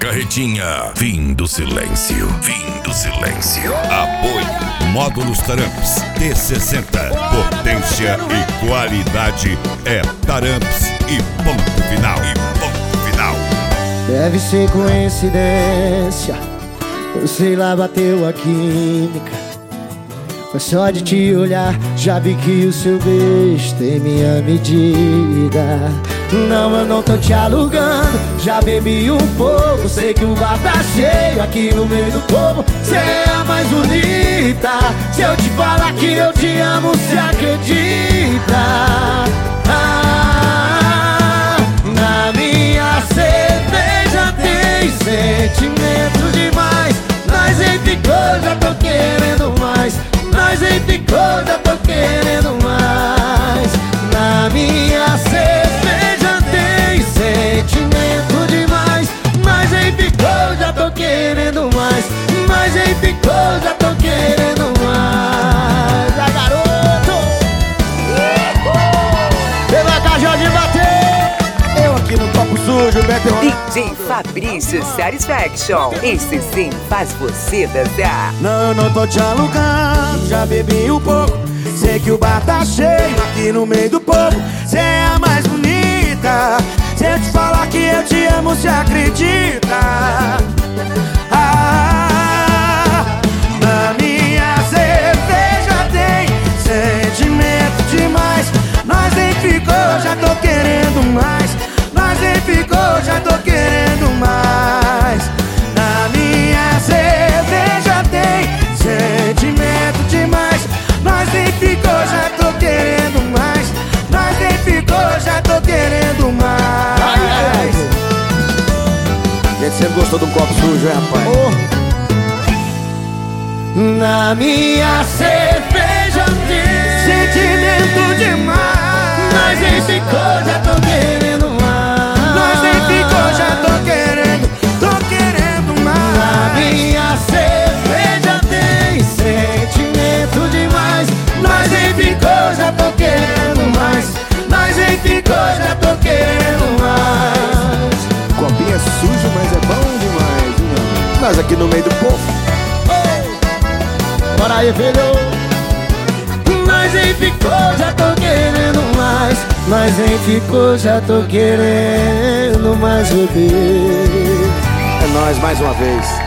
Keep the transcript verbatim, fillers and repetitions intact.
Carretinha, fim do silêncio. Fim do silêncio. Apoio Módulos Taramps T sessenta. Potência e qualidade é Taramps e ponto final. E ponto final. Deve ser coincidência, ou sei lá, bateu a química. Mas só de te olhar, já vi que o seu beijo tem minha medida. Não, eu não tô te alugando, já bebi um pouco. Sei que o bar tá cheio aqui no meio do povo. Cê é a mais bonita. Se eu te falar que eu te amo, cê acredita? Ah, na minha cerveja tem sentimento demais. Nós nem ficou, já tô querendo mais. Nós nem ficou, já tô querendo mais. Na minha cerveja tem sentimento demais. Nós nem ficou, já tô querendo mais. Nós nem ficou, já tô querendo mais. Ah, garoto! Pela cajão de bater. Eu aqui no copo sujo, Beto. D J Fabrício Satisfaction. Esse sim faz você dançar. Não, eu não tô te alugando, já bebi um pouco. Sei que o bar tá cheio aqui no meio do povo. Cê é a mais bonita. Se eu te falar que eu te amo, cê acredita? Ah, na minha cerveja tem sentimento demais. Nós nem ficou, já tô querendo mais. Nós nem ficou, já tô querendo mais. Na minha cerveja tem sentimento demais. Nós nem ficou, já tô querendo mais. Nós nem ficou, já tô querendo mais. Gente, você gostou de um copo sujo, hein, rapaz? Oh. Na minha cerveja tem sentimento demais. Nós nem ficou, já tô querendo mais. Nós nem ficou, já tô querendo, tô querendo mais. Na minha cerveja tem sentimento demais. Nós nem ficou, já tô querendo mais. Nós nem ficou, já tô querendo mais. Copinho é sujo, mas é bom demais, hein? Nós aqui no meio do povo. Oh. Bora aí, filho. Nós nem ficou, já tô querendo mais. Nós nem ficou, já tô querendo mais, bebê. É nóis mais uma vez.